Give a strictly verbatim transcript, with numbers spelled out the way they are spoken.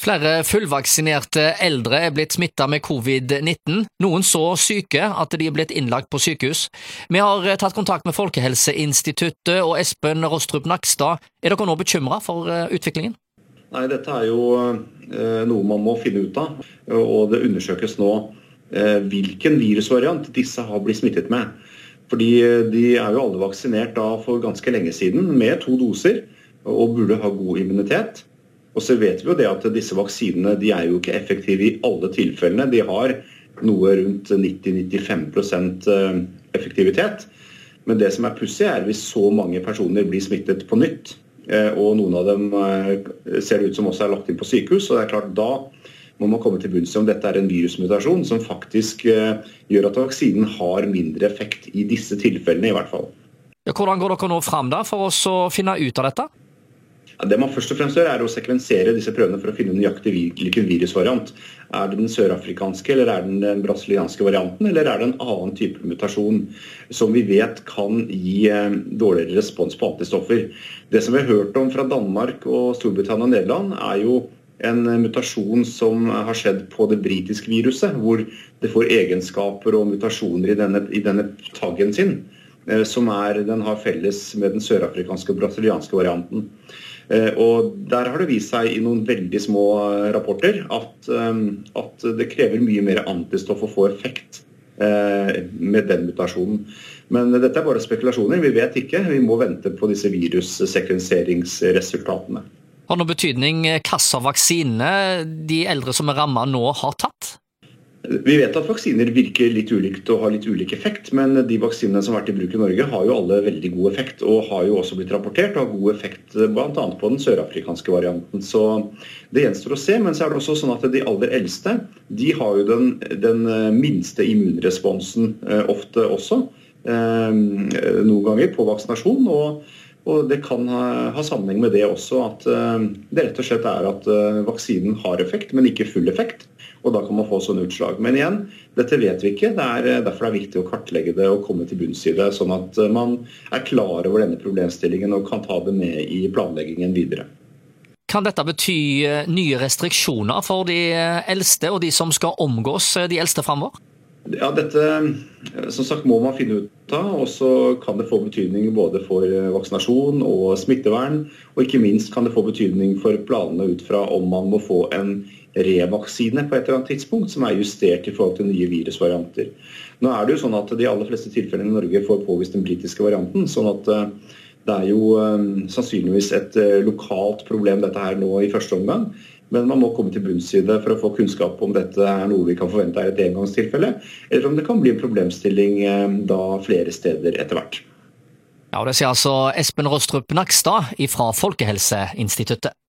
Flere fullvaksinerte eldre er blitt smittet med covid nitten, noen så syke at de er blitt innlagt på sykehus. Vi har tatt kontakt med Folkehelseinstituttet og Espen Rostrup Nakstad. Er dere nå bekymret for utviklingen? Nei, dette er jo eh, noe man må finne ut av, og det undersøkes nå eh, hvilken virusvariant disse har blitt smittet med. Fordi de er jo alle vaksinert da for ganske lenge siden med to doser, og burde ha god immunitet. Og så vet vi jo det at disse vaksinene de er jo ikke effektive i alle tilfellene. De har noe rundt nitti til nittifem prosent effektivitet. Men det som er pussig er hvis så mange personer blir smittet på nytt. Og noen av dem ser det ut som også er lagt inn på sykehus. Og det er klart, da må man komme til bunns i om dette er en virusmutasjon som faktisk gjør at vaksinen har mindre effekt i disse tilfellene i hvert fall. Ja, hvordan går dere nå frem da for oss å finne ut av dette? Det man først og fremst gjør er å sekvensere disse prøvene for å finne nøyaktig hvilken virusvariant. Er det den sørafrikanske, eller er det den brasilianske varianten, eller er det en annen type mutasjon som vi vet kan gi dårligere respons på antistoffer? Det som vi har hørt om fra Danmark og Storbritannia og Nederland er jo en mutasjon som har skjedd på det britiske viruset, hvor det får egenskaper og mutasjoner i denne, i denne taggen sin, som er, den har felles med den sørafrikanske og brasilianske varianten. Og der har det vist seg i noen veldig små rapporter at, at det krever mye mer antistoff å få effekt med den mutasjonen. Men dette er bare spekulasjoner, vi vet ikke. Vi må vente på disse virussekvenseringsresultatene. Har det noen betydning hvilke vaksiner de eldre som er rammet nå har tatt? Vi vet at vaksiner virker litt ulikt og har litt ulik effekt, men de vaksinene som har vært i bruk i Norge har jo alle veldig god effekt, og har jo også blitt rapportert og har god effekt blant annet på den sørafrikanske varianten. Så det gjenstår å se, men så er det også sånn at de aller eldste, de har jo den, den minste immunresponsen ofte også, noen ganger på vaksinasjon, og, og det kan ha, ha sammenheng med det også, at det rett og slett er at vaksinen har effekt, men ikke full effekt. Og da kan man få sånn utslag. Men igjen, dette vet vi ikke. Det er derfor det er viktig å kartlegge det og komme til bunns i det, sånn at man er klar over denne problemstillingen og kan ta det med i planleggingen videre. Kan dette bety nye restriksjoner for de eldste og de som skal omgås de eldste fremover? Ja, dette som sagt må man finne ut av, og så kan det få betydning både for vaksinasjon og smittevern, og ikke minst kan det få betydning for planene ut fra om man må få en revaksine på et eller annet tidspunkt som er justert i forhold til nye virusvarianter. Nå er det jo sånn at de aller fleste tilfellene i Norge får påvist den britiske varianten, sånn at det er jo sannsynligvis et lokalt problem dette her nå i første omgang, men man må komme til bunns i det for å få kunnskap om dette er noe vi kan forvente er et engangstilfelle, eller om det kan bli en problemstilling da flere steder etter hvert. Ja, og det sier altså Espen Rostrup Nakstad fra Folkehelseinstituttet.